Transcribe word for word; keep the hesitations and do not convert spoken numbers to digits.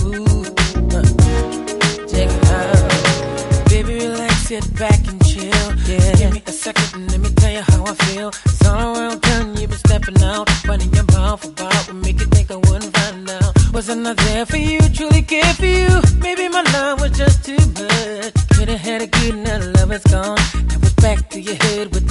move. Uh, check it out. Baby, relax, sit back and chill. Yeah. Give me a second and let me tell you how I feel. It's all around town, you've been stepping out. Running your mouth about would make you think I wouldn't find out. Wasn't I there for you, truly cared for you? Maybe my love was just too much. Could've had a good night, love is gone. Now it's back to your head with